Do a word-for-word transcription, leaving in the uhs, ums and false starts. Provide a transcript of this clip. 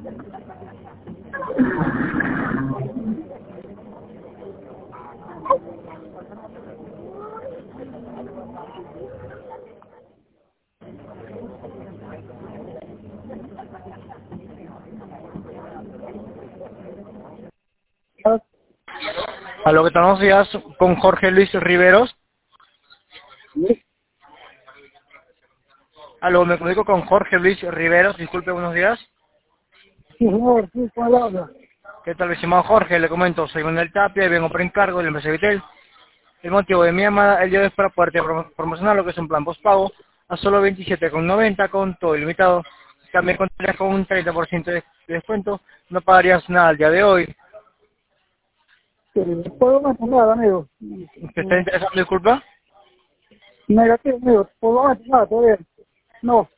Aló, ¿qué tal? Buenos días, con Jorge Luis Riveros. Sí, Aló, me comunico con Jorge Luis Riveros, disculpe, buenos días. sí, señor, sí, ¿cuál habla? ¿Qué tal, estimado Jorge? Le comento, soy Manuel Tapia y vengo por encargo de la empresa Vitel. El motivo de mi llamada el día de hoy es para poderte pro- promocionar lo que es un plan postpago a solo veintisiete con noventa con todo ilimitado. También contarías con un treinta por ciento de de descuento, no pagarías nada al día de hoy. Sí, puedo mantener, amigo. ¿Te está interesando, disculpa? Negativo, amigo, puedo mantener, todavía. No,